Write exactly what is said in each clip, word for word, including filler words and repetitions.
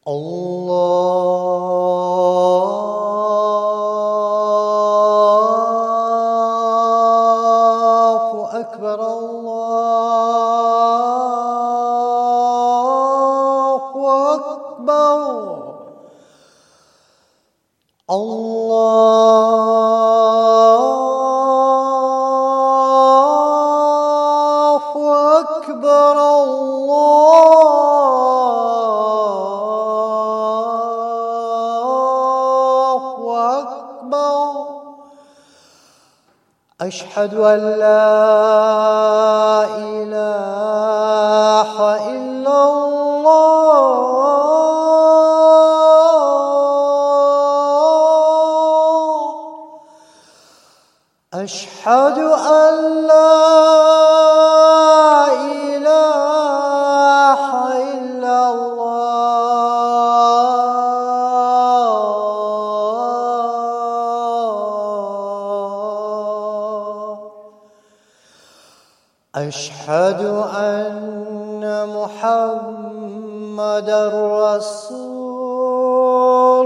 الله أكبر. الله أكبر. الله أكبر. الله أكبر. أشهد أن لا إله إلا الله. أشهد أن لا إله إلا الله. أشهد أن محمدًا رسول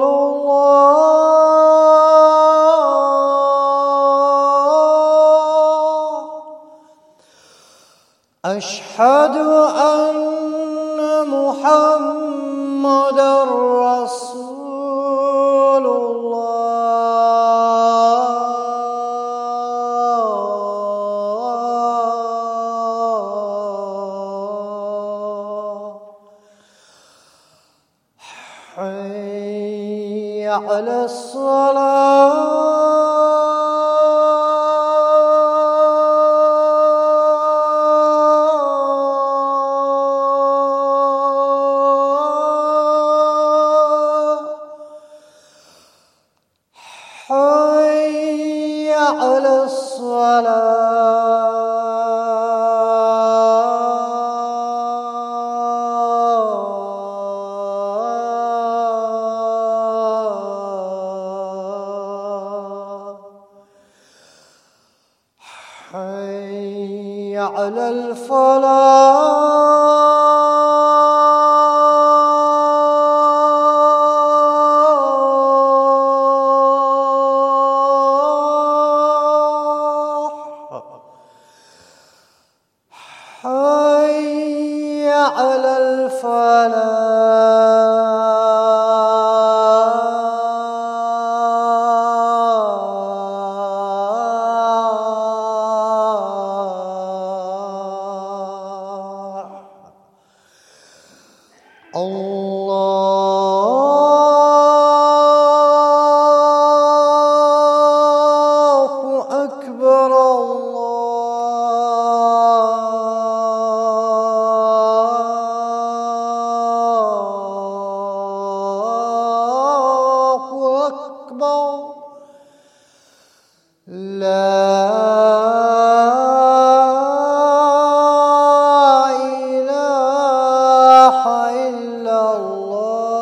الله. أشهد أن محمدًا رسول الله. حي على الصلاة. حي على الصلاة. حي على الفلاح. حي على الفلاح. الله أكبر. الله أكبر. لا إله إلا الله.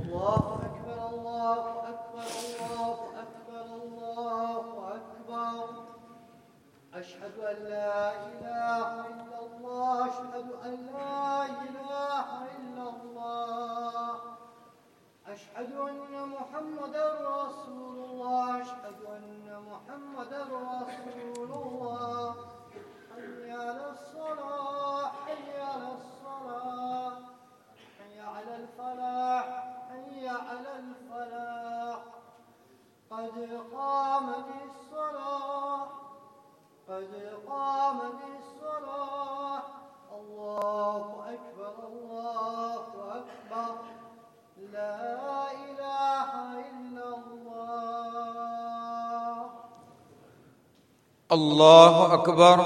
الله أكبر الله أكبر الله أكبر الله أكبر أشهد أن لا إله إلا الله أشهد أن لا إله إلا الله أشهد أن محمدا رسول الله أشهد أن محمدا رسول الله حي على الصلاة حي على الصلاة حي على الفلاح حي على الفلاح قد قامت الصلاة قد قامت الصلاة الله أكبر الله أكبر لا إله إلا الله الله أكبر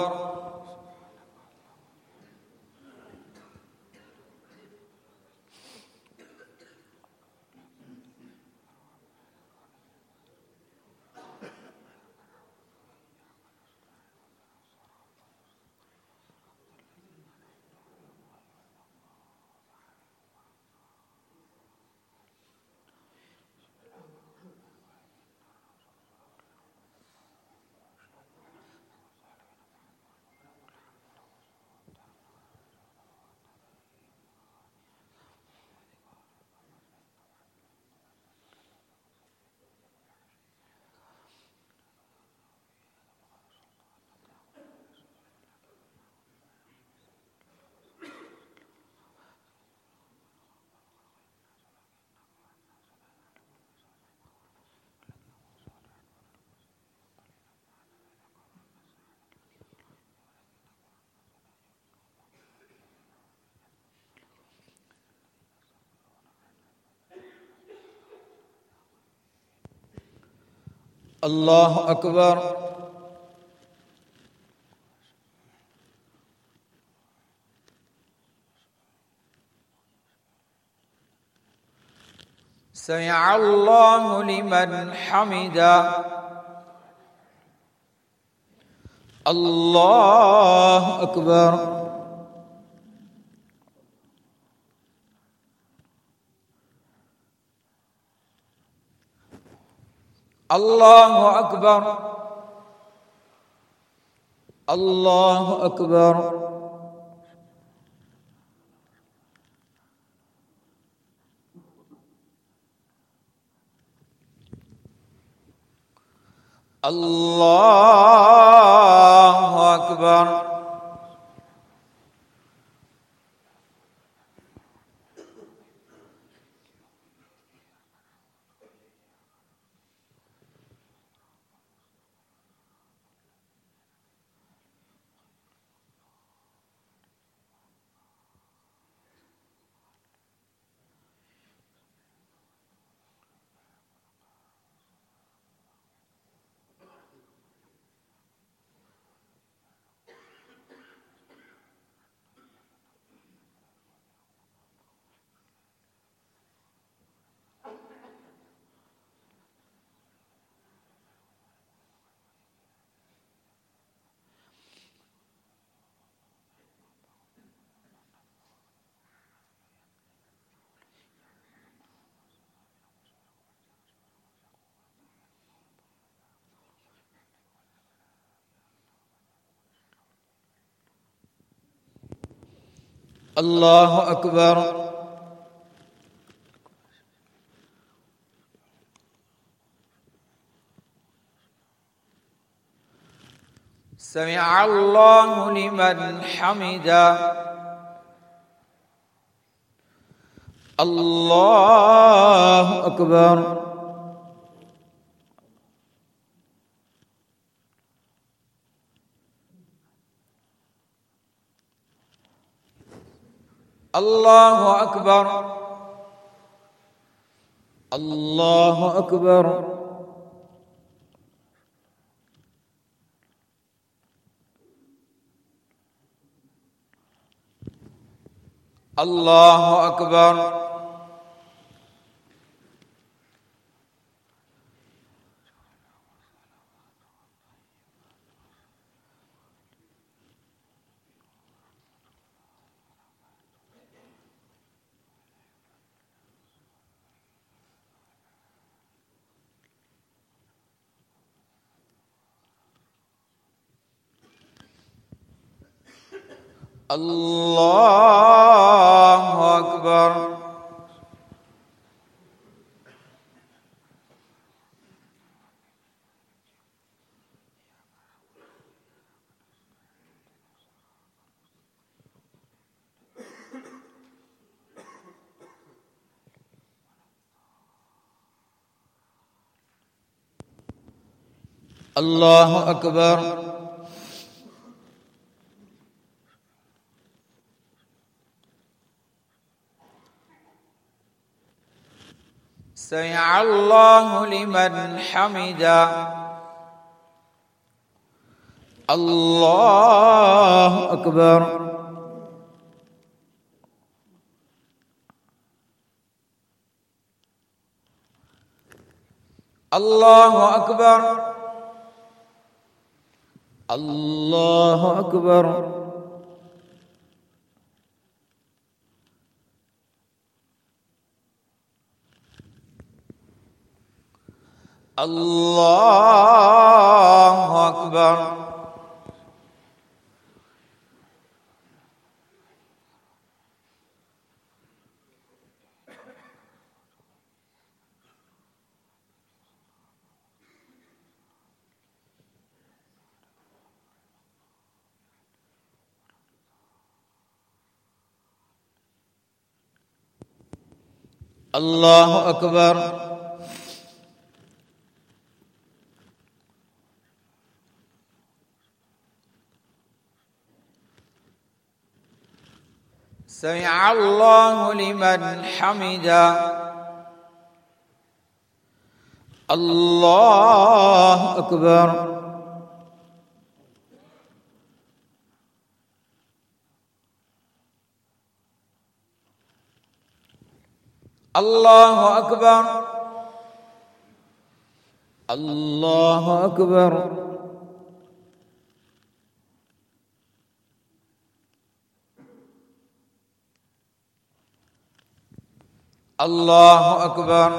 الله أكبر سمع الله لمن حمده الله أكبر الله أكبر الله أكبر الله أكبر الله أكبر سمع الله لمن حمده الله أكبر الله أكبر الله أكبر الله أكبر الله أكبر. الله أكبر. سمع الله لمن حمده. الله أكبر. الله أكبر. الله أكبر. الله أكبر. الله أكبر. سمع الله لمن حمده. الله أكبر. الله أكبر. الله أكبر. الله أكبر.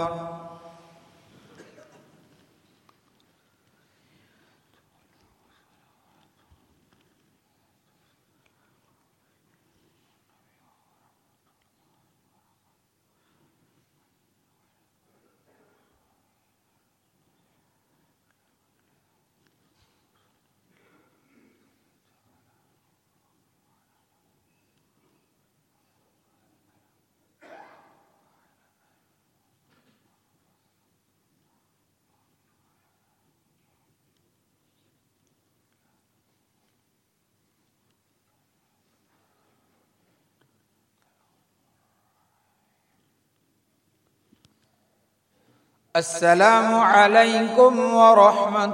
السلام عليكم ورحمة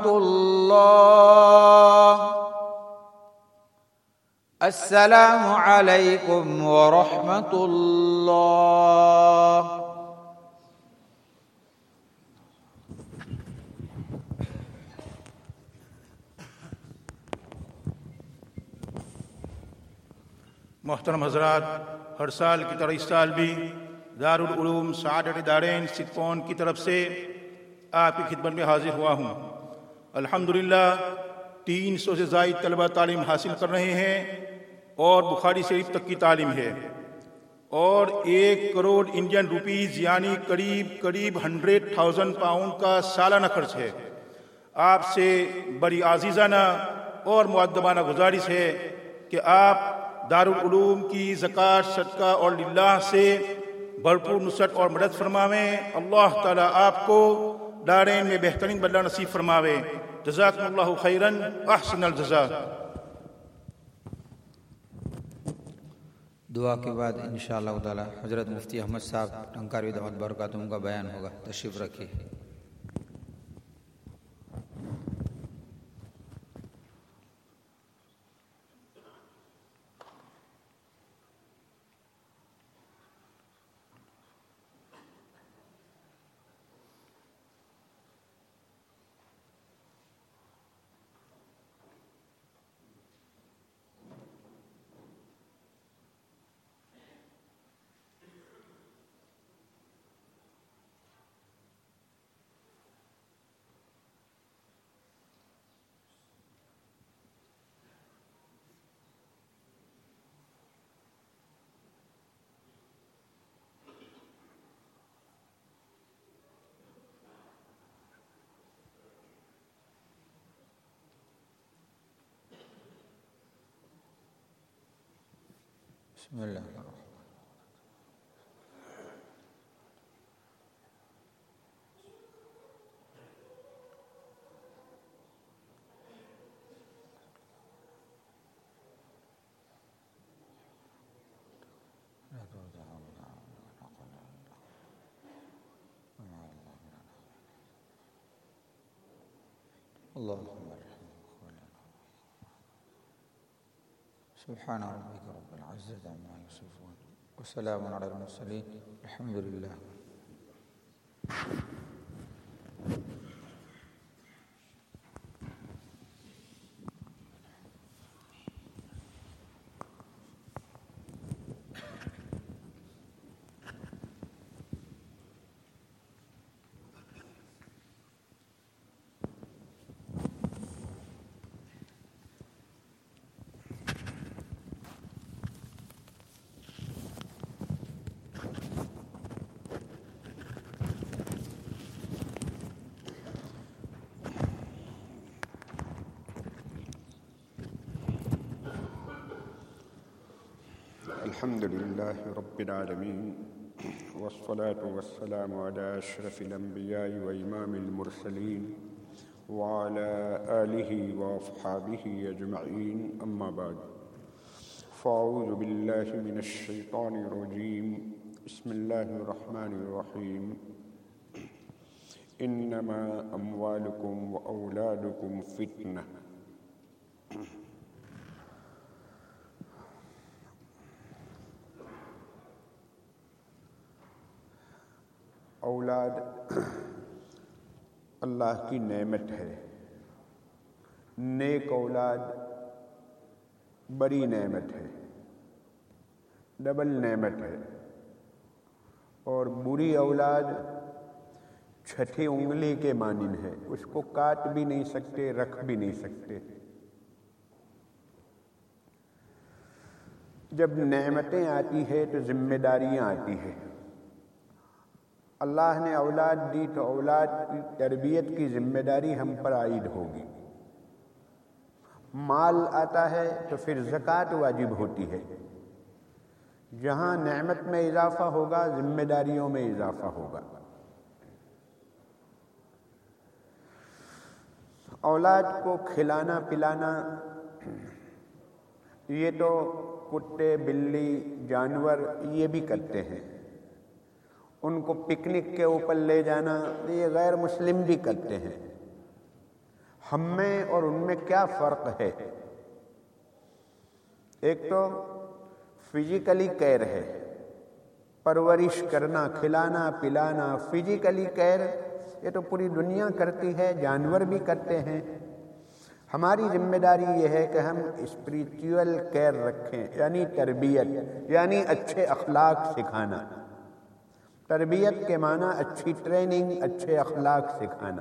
الله. السلام عليكم ورحمة الله. محترم حضرات، ہر سال کی طرح اس سال بھی دارالعلوم سعادت دارین سکون کی طرف سے آپ کی خدمت میں حاضر ہوا ہوں۔ الحمدللہ تین سو سے زائد طلبہ تعلیم حاصل کر رہے ہیں اور بخاری شریف تک کی تعلیم ہے، اور ایک کروڑ انڈین روپیز یعنی قریب قریب ہنڈریڈ تھاؤزنڈ پاؤنڈ کا سالانہ خرچ ہے۔ آپ سے بڑی عزیزانہ اور مؤدبانہ گزارش ہے کہ آپ دارالعلوم کی زکوٰۃ، صدقہ اور للہ سے بھرپور نصرت اور مدد فرماویں۔ اللہ تعالیٰ آپ کو دارین میں بہترین بدلہ نصیب فرماوے۔ جزاکم اللہ خیراً، احسن الجزاء۔ دعا کے بعد انشاءاللہ تعالی حضرت مفتی احمد صاحب ٹنکاری دعوت برکاتہم کا بیان ہوگا، تشریف رکھیے۔ بسم اللہ الرحمن الرحیم. اللهم سبحان ربك رب العزة عما يصفون وسلام على المرسلين الحمد لله. الحمد لله رب العالمين والصلاة والسلام على أشرف الأنبياء وإمام المرسلين وعلى آله وأصحابه أجمعين أما بعد فأعوذ بالله من الشيطان الرجيم بسم الله الرحمن الرحيم إنما أموالكم وأولادكم فتنة. اولاد اللہ کی نعمت ہے. نیک اولاد بڑی نعمت ہے، ڈبل نعمت ہے. اور بری اولاد چھٹی انگلی کے مانند ہے، اس کو کاٹ بھی نہیں سکتے، رکھ بھی نہیں سکتے. جب نعمتیں آتی ہے تو ذمہ داریاں آتی ہے. اللہ نے اولاد دی تو اولاد کی تربیت کی ذمہ داری ہم پر عائد ہوگی. مال آتا ہے تو پھر زکوٰۃ واجب ہوتی ہے. جہاں نعمت میں اضافہ ہوگا ذمہ داریوں میں اضافہ ہوگا. اولاد کو کھلانا پلانا یہ تو کتے بلی جانور یہ بھی کرتے ہیں. ان کو پکنک کے اوپر لے جانا یہ غیر مسلم بھی کرتے ہیں. ہم میں اور ان میں کیا فرق ہے؟ ایک تو فزیکلی کیئر ہے، پرورش کرنا، کھلانا پلانا. فزیکلی کیئر یہ تو پوری دنیا کرتی ہے، جانور بھی کرتے ہیں. ہماری ذمہ داری یہ ہے کہ ہم اسپریچول کیئر رکھیں، یعنی تربیت، یعنی اچھے اخلاق سکھانا. تربیت کے معنی اچھی ٹریننگ، اچھے اخلاق سکھانا.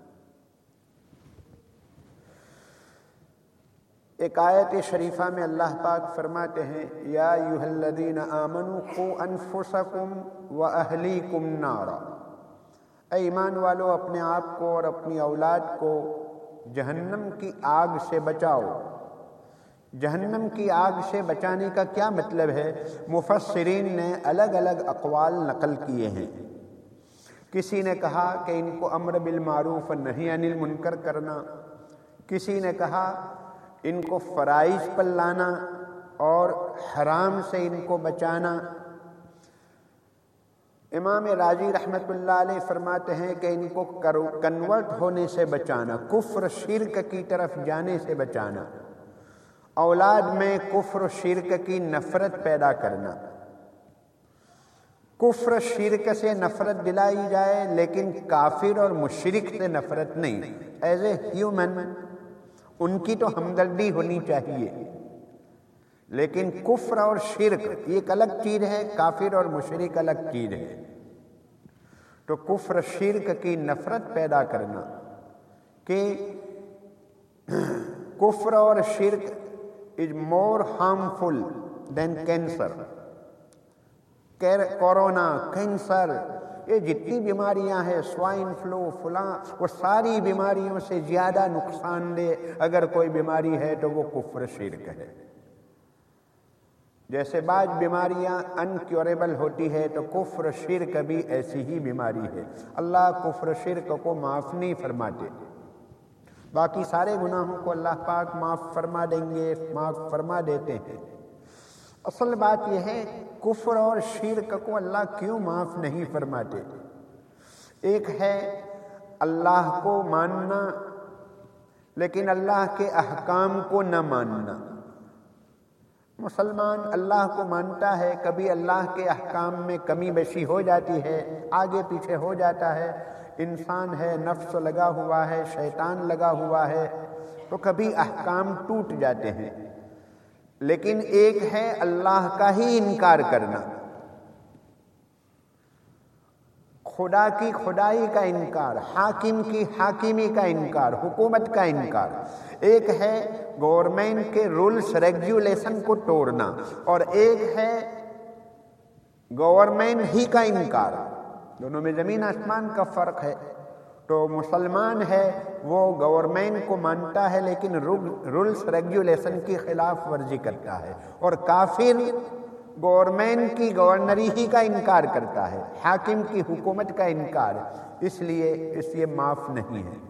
ایک آیت شریفہ میں اللہ پاک فرماتے ہیں یا ایھا الذین آمنوا قوا انفسکم واہلیکم نارا. اے ایمان والو، اپنے آپ کو اور اپنی اولاد کو جہنم کی آگ سے بچاؤ. جہنم کی آگ سے بچانے کا کیا مطلب ہے؟ مفسرین نے الگ الگ اقوال نقل کیے ہیں. کسی نے کہا کہ ان کو امر بالمعروف و نہی عن المنکر کرنا. کسی نے کہا ان کو فرائض پر لانا اور حرام سے ان کو بچانا. امام راضی رحمۃ اللہ علیہ فرماتے ہیں کہ ان کو کنورٹ ہونے سے بچانا، کفر شرک کی طرف جانے سے بچانا. اولاد میں کفر و شرک کی نفرت پیدا کرنا. کفر شرک سے نفرت دلائی جائے لیکن کافر اور مشرک سے نفرت نہیں. ایز اے ہیومن ان کی تو ہمدردی ہونی چاہیے، لیکن کفر اور شرک ایک الگ چیز ہے، کافر اور مشرک الگ چیز ہے. تو کفر شرک کی نفرت پیدا کرنا کہ کفر اور شرک is more harmful than cancer. Corona, cancer, یہ جتنی بیماریاں ہیں، سوائن فلو، فلاں، وہ ساری بیماریوں سے زیادہ نقصان دہ اگر کوئی بیماری ہے تو وہ کفر شرک ہے. جیسے بعض بیماریاں انکیوریبل ہوتی ہے تو کفر شرک بھی ایسی ہی بیماری ہے. اللہ کفر شرک کو معاف نہیں فرماتے. باقی سارے گناہوں کو اللہ پاک معاف فرما دیں گے، معاف فرما دیتے ہیں. اصل بات یہ ہے کفر اور شرک کو اللہ کیوں معاف نہیں فرماتے. ایک ہے اللہ کو ماننا لیکن اللہ کے احکام کو نہ ماننا. مسلمان اللہ کو مانتا ہے، کبھی اللہ کے احکام میں کمی بیشی ہو جاتی ہے، آگے پیچھے ہو جاتا ہے. انسان ہے، نفس لگا ہوا ہے، شیطان لگا ہوا ہے، تو کبھی احکام ٹوٹ جاتے ہیں. لیکن ایک ہے اللہ کا ہی انکار کرنا، خدا کی خدائی کا انکار، حاکم کی حاکمی کا انکار، حکومت کا انکار. ایک ہے گورنمنٹ کے رولز ریگولیشن کو توڑنا، اور ایک ہے گورنمنٹ ہی کا انکار. دونوں میں زمین آسمان کا فرق ہے. تو مسلمان ہے وہ گورنمنٹ کو مانتا ہے لیکن رولز ریگولیشن کی خلاف ورزی کرتا ہے، اور کافر گورنمنٹ کی گورنری ہی کا انکار کرتا ہے، حاکم کی حکومت کا انکار. اس لیے اس یہ معاف نہیں ہے.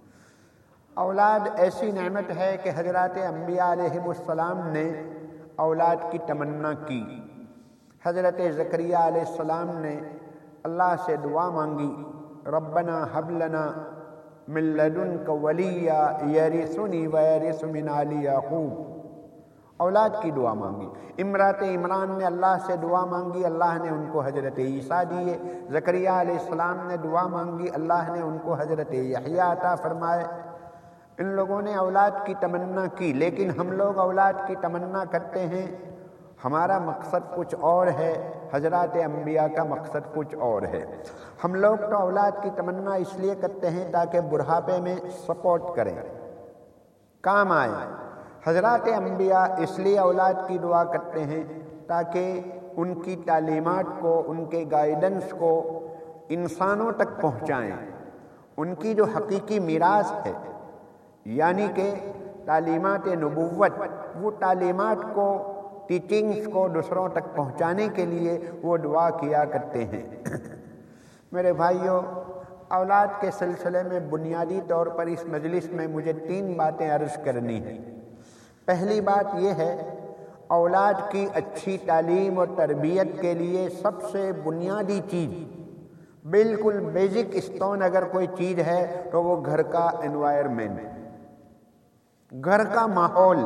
اولاد ایسی نعمت ہے کہ حضرات انبیاء علیہ السلام نے اولاد کی تمنا کی. حضرت زکریا علیہ السلام نے اللہ سے دعا مانگی، ربنا حب لنا من لدنک ولیا یرثنی ویرث من آل یعقوب. اولاد کی دعا مانگی. امرات عمران نے اللہ سے دعا مانگی، اللہ نے ان کو حضرت عیسیٰ دیے. زکریا علیہ السلام نے دعا مانگی، اللہ نے ان کو حضرت یحییٰ عطا فرمائے. ان لوگوں نے اولاد کی تمنا کی، لیکن ہم لوگ اولاد کی تمنا کرتے ہیں، ہمارا مقصد کچھ اور ہے، حضرات انبیاء کا مقصد کچھ اور ہے. ہم لوگ تو اولاد کی تمنا اس لیے کرتے ہیں تاکہ بڑھاپے میں سپورٹ کریں، کام آئے. حضرات انبیاء اس لیے اولاد کی دعا کرتے ہیں تاکہ ان کی تعلیمات کو، ان کے گائیڈنس کو انسانوں تک پہنچائیں. ان کی جو حقیقی میراث ہے یعنی کہ تعلیمات نبوت، وہ تعلیمات کو، ٹیچنگز کو دوسروں تک پہنچانے کے لیے وہ دعا کیا کرتے ہیں. میرے بھائیوں، اولاد کے سلسلے میں بنیادی طور پر اس مجلس میں مجھے تین باتیں عرض کرنی ہیں. پہلی بات یہ ہے، اولاد کی اچھی تعلیم اور تربیت کے لیے سب سے بنیادی چیز، بالکل بیسک اسٹون اگر کوئی چیز ہے تو وہ گھر کا انوائرمنٹ، گھر کا ماحول.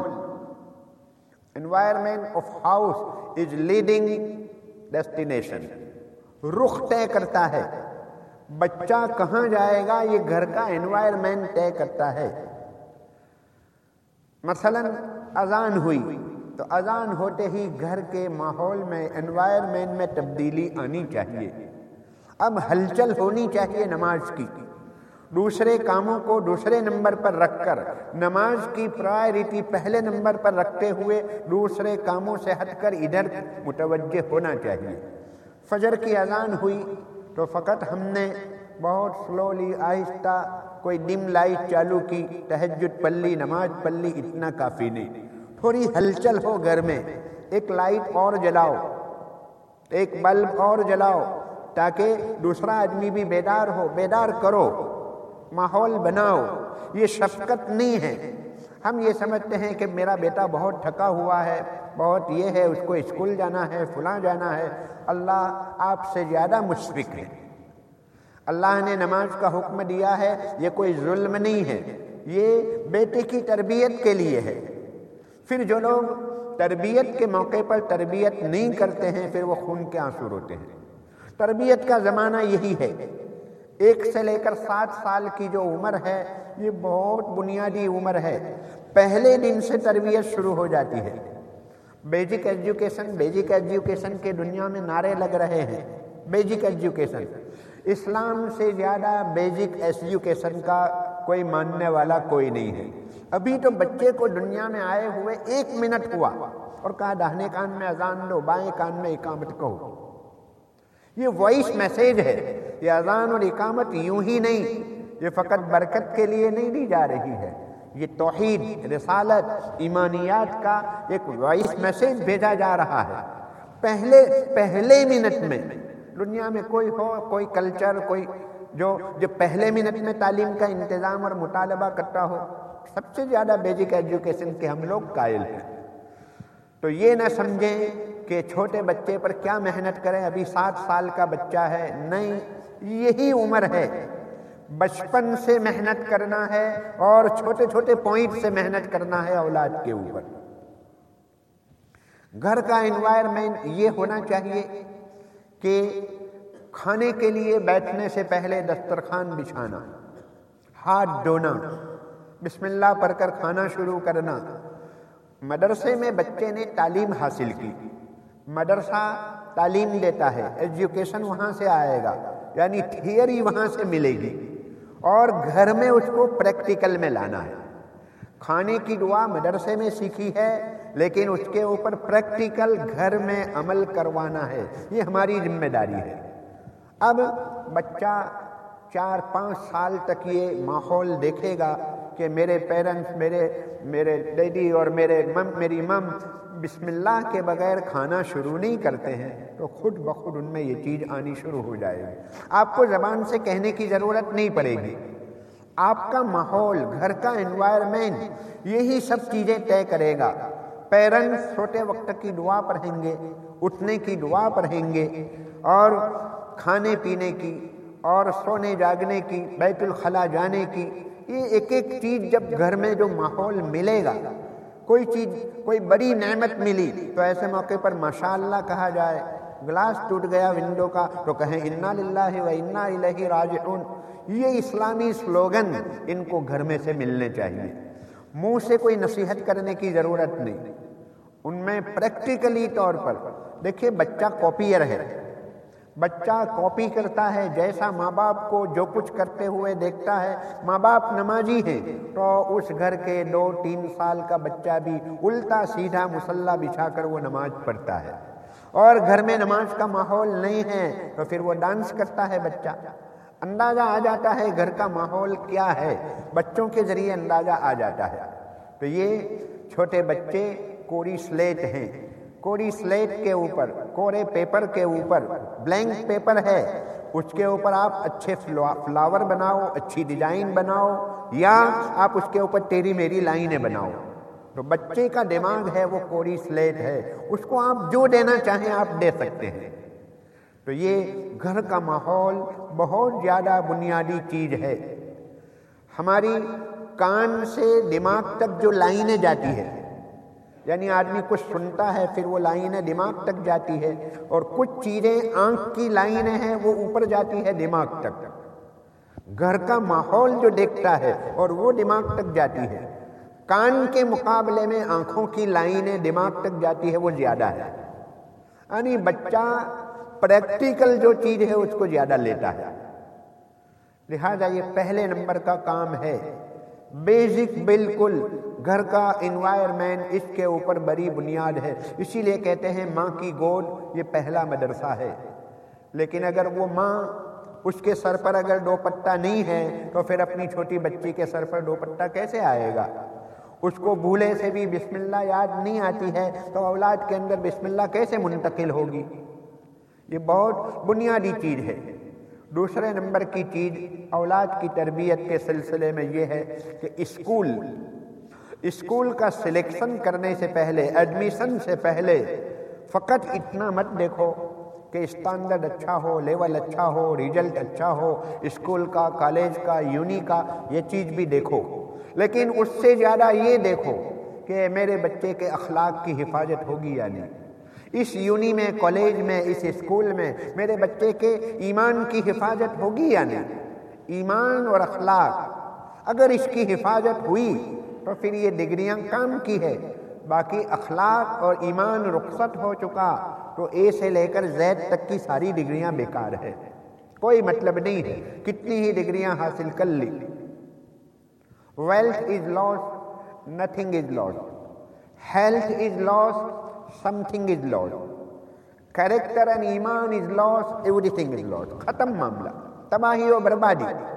Environment of house is leading destination. رخ طے کرتا ہے، بچہ کہاں جائے گا یہ گھر کا انوائرمنٹ طے کرتا ہے. مثلا اذان ہوئی تو اذان ہوتے ہی گھر کے ماحول میں، انوائرمنٹ میں تبدیلی آنی چاہیے. اب ہلچل ہونی چاہیے نماز کی. دوسرے کاموں کو دوسرے نمبر پر رکھ کر، نماز کی پرائرٹی پہلے نمبر پر رکھتے ہوئے دوسرے کاموں سے ہٹ کر ادھر متوجہ ہونا چاہیے. فجر کی اذان ہوئی تو فقط ہم نے بہت سلولی، آہستہ کوئی ڈم لائٹ چالو کی، تہجد پڑھ لی، نماز پڑھ لی، اتنا کافی نہیں. تھوڑی ہلچل ہو گھر میں، ایک لائٹ اور جلاؤ، ایک بلب اور جلاؤ تاکہ دوسرا آدمی بھی بیدار ہو. بیدار کرو، ماحول بناؤ. یہ شفقت نہیں ہے. ہم یہ سمجھتے ہیں کہ میرا بیٹا بہت تھکا ہوا ہے، بہت یہ ہے، اس کو اسکول جانا ہے، فلاں جانا ہے. اللہ آپ سے زیادہ مشفق ہے. اللہ نے نماز کا حکم دیا ہے، یہ کوئی ظلم نہیں ہے، یہ بیٹے کی تربیت کے لیے ہے. پھر جو لوگ تربیت کے موقع پر تربیت نہیں کرتے ہیں پھر وہ خون کے آنسو روتے ہیں. تربیت کا زمانہ یہی ہے. ایک سے لے کر سات سال کی جو عمر ہے یہ بہت بنیادی عمر ہے. پہلے دن سے تربیت شروع ہو جاتی ہے. بیسک ایجوکیشن، بیسک ایجوکیشن کے دنیا میں نعرے لگ رہے ہیں. بیسک ایجوکیشن، اسلام سے زیادہ بیسک ایجوکیشن کا کوئی ماننے والا کوئی نہیں ہے. ابھی تو بچے کو دنیا میں آئے ہوئے ایک منٹ ہوا اور کہا داہنے کان میں اذان دو، بائیں کان میں اقامت کہو. یہ وائس میسیج ہے. یہ اذان اور اقامت یوں ہی نہیں، یہ فقط برکت کے لیے نہیں دی جا رہی ہے، یہ توحید، رسالت، ایمانیات کا ایک وائس میسج بھیجا جا رہا ہے۔ پہلے پہلے منٹ میں دنیا میں کوئی ہو، کوئی کلچر، کوئی جو جو پہلے منٹ میں تعلیم کا انتظام اور مطالبہ کرتا ہو، سب سے زیادہ بیسک ایجوکیشن کے ہم لوگ قائل ہیں۔ تو یہ نہ سمجھیں کہ چھوٹے بچے پر کیا محنت کریں، ابھی سات سال کا بچہ ہے، نہیں، یہی عمر ہے، بچپن سے محنت کرنا ہے اور چھوٹے چھوٹے پوائنٹ سے محنت کرنا ہے اولاد کے اوپر۔ گھر کا انوائرمنٹ یہ ہونا چاہیے کہ کھانے کے لیے بیٹھنے سے پہلے دسترخوان بچھانا، ہاتھ دھونا، بسم اللہ پڑھ کر کھانا شروع کرنا۔ مدرسے میں بچے نے تعلیم حاصل کی، مدرسہ تعلیم دیتا ہے، ایجوکیشن وہاں سے آئے گا، یعنی تھیوری وہاں سے ملے گی، اور گھر میں اس کو پریکٹیکل میں لانا ہے۔ کھانے کی دعا مدرسے میں سیکھی ہے، لیکن اس کے اوپر پریکٹیکل گھر میں عمل کروانا ہے، یہ ہماری ذمہ داری ہے۔ اب بچہ چار پانچ سال تک یہ ماحول دیکھے گا کہ میرے پیرنٹس، میرے میرے ڈیڈی اور میرے مم میری مم بسم اللہ کے بغیر کھانا شروع نہیں کرتے ہیں، تو خود بخود ان میں یہ چیز آنی شروع ہو جائے گی۔ آپ کو زبان سے کہنے کی ضرورت نہیں پڑے گی، آپ کا ماحول، گھر کا انوائرمنٹ یہی سب چیزیں طے کرے گا۔ پیرنٹس چھوٹے وقت کی دعا پڑھیں گے، اٹھنے کی دعا پڑھیں گے، اور کھانے پینے کی اور سونے جاگنے کی، بیت الخلا جانے کی، یہ ایک ایک چیز جب گھر میں جو ماحول ملے گا، کوئی چیز، کوئی بڑی نعمت ملی تو ایسے موقع پر ماشاءاللہ کہا جائے، گلاس ٹوٹ گیا ونڈو کا تو کہیں انا للہ و انا الیہ راجعون۔ یہ اسلامی سلوگن ان کو گھر میں سے ملنے چاہیے، منہ سے کوئی نصیحت کرنے کی ضرورت نہیں، ان میں پریکٹیکلی طور پر۔ دیکھیے بچہ کاپیئر ہے، بچہ کاپی کرتا ہے، جیسا ماں باپ کو جو کچھ کرتے ہوئے دیکھتا ہے۔ ماں باپ نمازی ہیں تو اس گھر کے دو تین سال کا بچہ بھی الٹا سیدھا مصلی بچھا کر وہ نماز پڑھتا ہے، اور گھر میں نماز کا ماحول نہیں ہے تو پھر وہ ڈانس کرتا ہے بچہ۔ اندازہ آ جاتا ہے گھر کا ماحول کیا ہے، بچوں کے ذریعے اندازہ آ جاتا ہے۔ تو یہ چھوٹے بچے کوری سلیٹ ہیں، کوری سلیٹ کے اوپر، کورے پیپر کے اوپر، بلینک پیپر ہے، اس کے اوپر آپ اچھے فلاور بناؤ، اچھی ڈیزائن بناؤ، یا آپ اس کے اوپر تیری میری لائنیں بناؤ۔ تو بچے کا دماغ ہے وہ کوری سلیٹ ہے، اس کو آپ جو دینا چاہیں آپ دے سکتے ہیں۔ تو یہ گھر کا ماحول بہت زیادہ بنیادی چیز ہے۔ ہماری کان سے دماغ تک جو لائنیں جاتی ہے، یعنی آدمی کچھ سنتا ہے پھر وہ لائنیں دماغ تک جاتی ہے، اور کچھ چیزیں آنکھ کی لائنیں ہیں وہ اوپر جاتی ہے دماغ تک۔ گھر کا ماحول جو دیکھتا ہے اور وہ دماغ تک جاتی ہے، کان کے مقابلے میں آنکھوں کی لائنیں دماغ تک جاتی ہے وہ زیادہ ہے، یعنی بچہ پریکٹیکل جو چیز ہے اس کو زیادہ لیتا ہے۔ لہذا یہ پہلے نمبر کا کام ہے، بیسک بالکل گھر کا انوائرمنٹ اس کے اوپر بڑی بنیاد ہے۔ اسی لیے کہتے ہیں ماں کی گود یہ پہلا مدرسہ ہے۔ لیکن اگر وہ ماں، اس کے سر پر اگر دوپٹہ نہیں ہے تو پھر اپنی چھوٹی بچی کے سر پر دوپٹہ کیسے آئے گا؟ اس کو بھولے سے بھی بسم اللہ یاد نہیں آتی ہے تو اولاد کے اندر بسم اللہ کیسے منتقل ہوگی؟ یہ بہت بنیادی چیز ہے۔ دوسرے نمبر کی چیز اولاد کی تربیت کے سلسلے میں یہ ہے کہ اسکول اسکول کا سلیکشن کرنے سے پہلے، ایڈمیشن سے پہلے فقط اتنا مت دیکھو کہ اسٹینڈرڈ اچھا ہو، لیول اچھا ہو، ریزلٹ اچھا ہو، اسکول کا، کالج کا، یونی کا، یہ چیز بھی دیکھو، لیکن اس سے زیادہ یہ دیکھو کہ میرے بچے کے اخلاق کی حفاظت ہوگی یا نہیں، اس یونی میں، کالج میں، اس اسکول میں میرے بچے کے ایمان کی حفاظت ہوگی یا نہیں۔ ایمان اور اخلاق اگر اس کی حفاظت ہوئی تو پھر یہ ڈگریاں کام کی ہے، باقی اخلاق اور ایمان رخصت ہو چکا تو اے سے لے کر زیڈ تک کی ساری ڈگریاں بیکار ہے، کوئی مطلب نہیں ہے، کتنی ہی ڈگریاں حاصل کر لی۔ Wealth is loss, nothing is loss, health is loss, something is lost, character and ایمان is lost, everything is lost، ختم معاملہ، تباہی و بربادی۔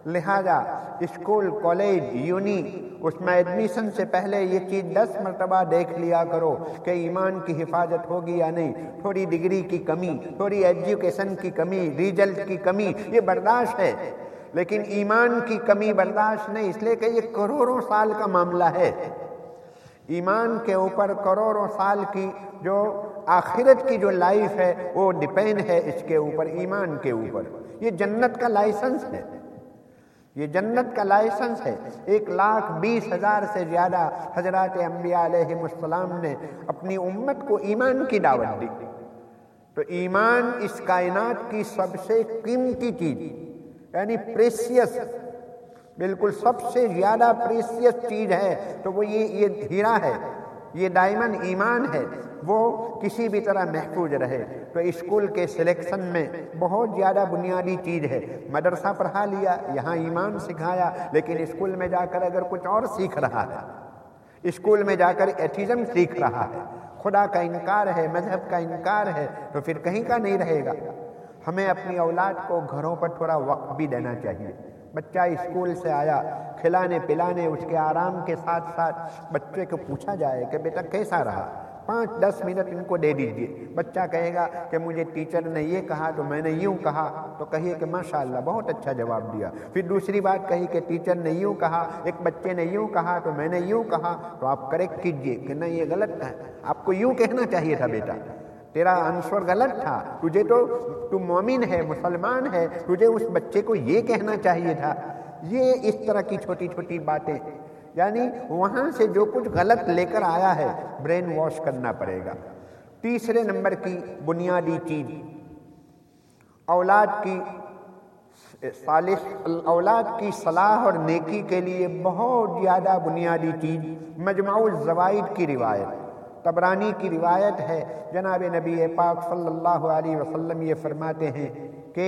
لہذا اسکول، کالج، یونی، اس میں ایڈمیشن سے پہلے یہ چیز دس مرتبہ دیکھ لیا کرو کہ ایمان کی حفاظت ہوگی یا نہیں. تھوڑی ڈگری کی کمی، تھوڑی ایجوکیشن کی کمی، ریزلٹ کی کمی یہ برداشت ہے، لیکن ایمان کی کمی برداشت نہیں، اس لیے کہ یہ کروڑوں سال کا معاملہ ہے. ایمان کے اوپر کروڑوں سال کی جو آخرت کی جو لائف ہے وہ ڈیپینڈ ہے اس کے اوپر، ایمان کے اوپر. یہ جنت کا لائسنس ہے، یہ جنت کا لائسنس ہے. ایک لاکھ بیس ہزار سے زیادہ حضرات انبیاء علیہ السلام نے اپنی امت کو ایمان کی دعوت دی. تو ایمان اس کائنات کی سب سے قیمتی چیز، یعنی پریشیس، بالکل سب سے زیادہ پریشیس چیز ہے تو وہ یہ یہ ہیرا ہے، یہ ڈائمنڈ ایمان ہے، وہ کسی بھی طرح محفوظ رہے. تو اسکول کے سلیکشن میں بہت زیادہ بنیادی چیز ہے. مدرسہ پڑھا لیا، یہاں ایمان سکھایا، لیکن اسکول میں جا کر اگر کچھ اور سیکھ رہا ہے، اسکول میں جا کر ایتھیزم سیکھ رہا ہے، خدا کا انکار ہے، مذہب کا انکار ہے، تو پھر کہیں کا نہیں رہے گا. ہمیں اپنی اولاد کو گھروں پر تھوڑا وقت بھی دینا چاہیے. بچہ اسکول سے آیا، کھلانے پلانے اس کے آرام کے ساتھ ساتھ بچے کو پوچھا جائے کہ بیٹا کیسا رہا، پانچ دس منٹ ان کو دے دیجئے. بچہ کہے گا کہ مجھے ٹیچر نے یہ کہا تو میں نے یوں کہا، تو کہیے کہ ماشاءاللہ بہت اچھا جواب دیا. پھر دوسری بات کہی کہ ٹیچر نے یوں کہا، ایک بچے نے یوں کہا تو میں نے یوں کہا، تو آپ کریکٹ کیجئے کہ نہیں یہ غلط ہے، آپ کو یوں کہنا چاہیے تھا بیٹا، تیرا آنسر غلط تھا، تجھے تو تو مومن ہے، مسلمان ہے، تجھے اس بچے کو یہ کہنا چاہیے تھا. یہ اس طرح کی چھوٹی چھوٹی باتیں، یعنی وہاں سے جو کچھ غلط لے کر آیا ہے برین واش کرنا پڑے گا. تیسرے نمبر کی بنیادی چیز، اولاد کی صالح اولاد کی صلاح اور نیکی کے لیے بہت زیادہ بنیادی چیز مجمع الزوائد کی روایت، طبرانی کی روایت ہے. جناب نبی پاک صلی اللہ علیہ وسلم یہ فرماتے ہیں کہ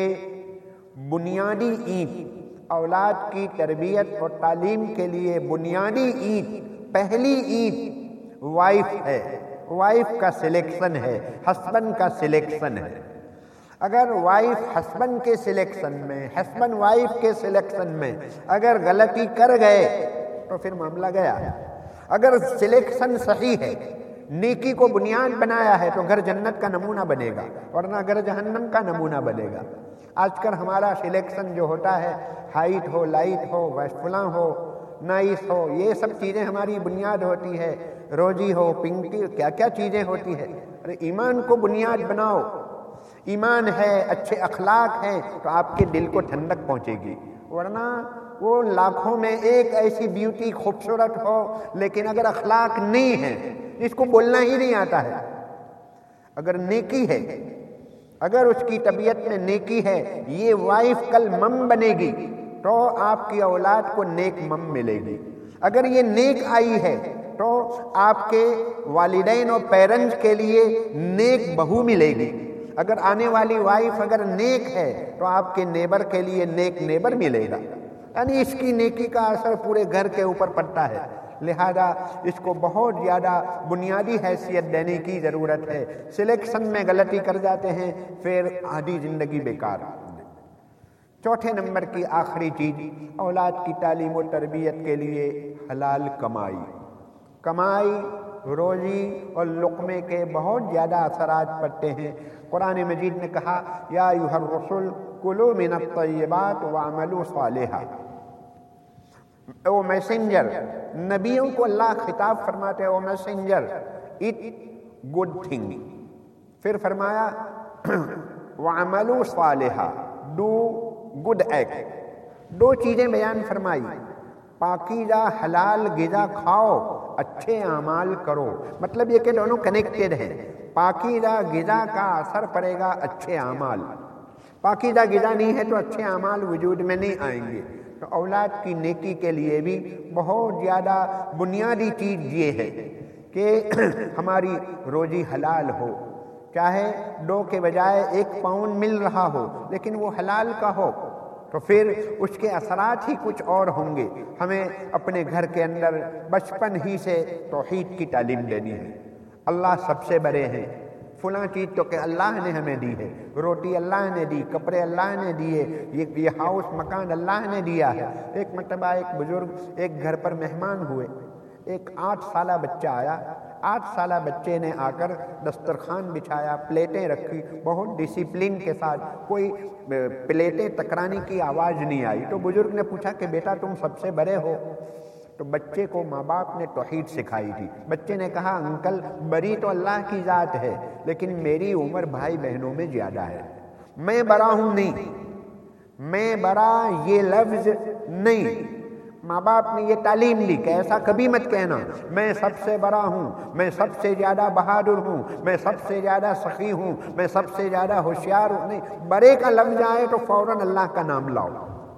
بنیادی اینٹ اولاد کی تربیت اور تعلیم کے لیے بنیادی اینٹ، پہلی اینٹ وائف ہے، وائف کا سلیکشن ہے، ہسبینڈ کا سلیکشن ہے. اگر وائف ہسبینڈ کے سلیکشن میں، ہسبینڈ وائف کے سلیکشن میں اگر غلطی کر گئے تو پھر معاملہ گیا. اگر سلیکشن صحیح ہے، نیکی کو بنیاد بنایا ہے تو گھر جنت کا نمونہ بنے گا، ورنہ گھر جہنم کا نمونہ بنے گا. آج کل ہمارا سلیکشن جو ہوتا ہے، ہائٹ ہو، لائٹ ہو، فلاں ہو، نائس ہو، یہ سب چیزیں ہماری بنیاد ہوتی ہے، روزی ہو، پنکی، کیا کیا چیزیں ہوتی ہے. ارے ایمان کو بنیاد بناؤ. ایمان ہے، اچھے اخلاق ہیں تو آپ کے دل کو ٹھنڈک پہنچے گی، ورنہ وہ لاکھوں میں ایک ایسی بیوٹی خوبصورت ہو لیکن اگر اخلاق نہیں ہے، اس کو بولنا ہی نہیں آتا ہے. اگر نیکی ہے، اگر اس کی طبیعت میں نیکی ہے، یہ وائف کل مم بنے گی تو آپ کی اولاد کو نیک مم ملے گی. اگر یہ نیک آئی ہے تو آپ کے والدین اور پیرنٹس کے لیے نیک بہو ملے گی. اگر آنے والی وائف اگر نیک ہے تو آپ کے نیبر کے لیے نیک نیبر ملے گا. یعنی اس کی نیکی کا اثر پورے گھر کے اوپر پڑتا ہے. لہذا اس کو بہت زیادہ بنیادی حیثیت دینے کی ضرورت ہے. سلیکشن میں غلطی کر جاتے ہیں پھر آدھی زندگی بیکار. چوتھے نمبر کی آخری چیز، اولاد کی تعلیم و تربیت کے لیے حلال کمائی. کمائی، روزی اور لقمے کے بہت زیادہ اثرات پڑتے ہیں. قرآن مجید نے کہا یا ایھا الرسل کلوا من الطیبات واعملوا صالحا. او میسنجر، نبیوں کو اللہ خطاب فرماتے ہیں، O messenger eat good thing. پھر فرمایا وعملوا صالحا، ڈو گڈ ایکٹ. دو چیزیں بیان فرمائی، پاکیزہ حلال غذا کھاؤ، اچھے اعمال کرو. مطلب یہ کہ دونوں کنیکٹڈ ہیں. پاکیزہ غذا کا اثر پڑے گا اچھے اعمال. پاکیزہ غذا نہیں ہے تو اچھے اعمال وجود میں نہیں آئیں گے. تو اولاد کی نیکی کے لیے بھی بہت زیادہ بنیادی چیز یہ ہے کہ ہماری روزی حلال ہو، چاہے دو کے بجائے ایک پاؤنڈ مل رہا ہو لیکن وہ حلال کا ہو، تو پھر اس کے اثرات ہی کچھ اور ہوں گے. ہمیں اپنے گھر کے اندر بچپن ہی سے توحید کی تعلیم دینی ہے. اللہ سب سے بڑے ہیں، فلاں چیز تو کہ اللہ نے ہمیں دی ہے، روٹی اللہ نے دی، کپڑے اللہ نے دیے، یہ یہ ہاؤس مکان اللہ نے دیا ہے۔ ایک مرتبہ ایک بزرگ ایک گھر پر مہمان ہوئے، ایک آٹھ سالہ بچہ آیا، آٹھ سالہ بچے نے آ کر دسترخوان بچھایا، پلیٹیں رکھی، بہت ڈسپلن کے ساتھ، کوئی پلیٹیں ٹکرانے کی آواز نہیں آئی۔ تو بزرگ نے پوچھا کہ بیٹا تم سب سے بڑے ہو؟ تو بچے کو ماں باپ نے توحید سکھائی تھی۔ بچے نے کہا انکل بڑی تو اللہ کی ذات ہے، لیکن میری عمر بھائی بہنوں میں زیادہ ہے، میں بڑا ہوں نہیں، میں بڑا یہ لفظ نہیں۔ ماں باپ نے یہ تعلیم دی کہ ایسا کبھی مت کہنا، میں سب سے بڑا ہوں، میں سب سے زیادہ بہادر ہوں، میں سب سے زیادہ سخی ہوں، میں سب سے زیادہ ہوشیار ہوں۔ نہیں، بڑے کا لفظ آئے تو فوراً اللہ کا نام لاؤ،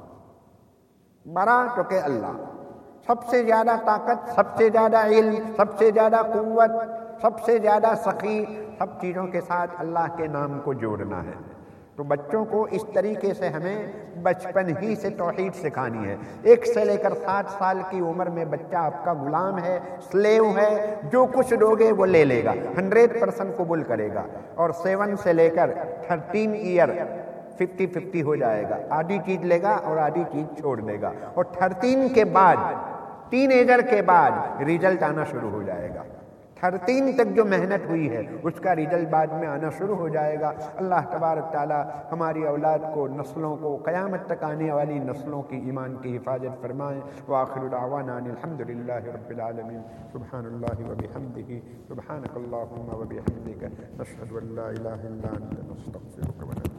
بڑا تو کہ اللہ، سب سے زیادہ طاقت، سب سے زیادہ علم، سب سے زیادہ قوت، سب سے زیادہ سخی، سب چیزوں کے ساتھ اللہ کے نام کو جوڑنا ہے۔ تو بچوں کو اس طریقے سے ہمیں بچپن ہی سے توحید سکھانی ہے۔ ایک سے لے کر ساٹھ سال کی عمر میں بچہ آپ کا غلام ہے، سلیو ہے، جو کچھ دو گے وہ لے لے گا، ہنڈریڈ پرسنٹ قبول کرے گا۔ اور سیون سے لے کر تھرٹین ایئر ففٹی ففٹی ہو جائے گا، آدھی چیز لے گا اور آدھی چیز چھوڑ دے گا۔ اور تھرٹین کے بعد، ٹین ایجر کے بعد ریزلٹ آنا شروع ہو جائے گا۔ تھرٹین تک جو محنت ہوئی ہے اس کا ریزلٹ بعد میں آنا شروع ہو جائے گا۔ اللہ تبارک تعالی ہماری اولاد کو، نسلوں کو، قیامت تک آنے والی نسلوں کی ایمان کی حفاظت فرمائیں۔ وآخر دعوانا ان الحمد للہ رب العالمین۔ سبحان اللہ وبحمدہ، سبحانک اللہم وبحمدک، نشہد ان لا الہ الا انت، نستغفرک ونتوب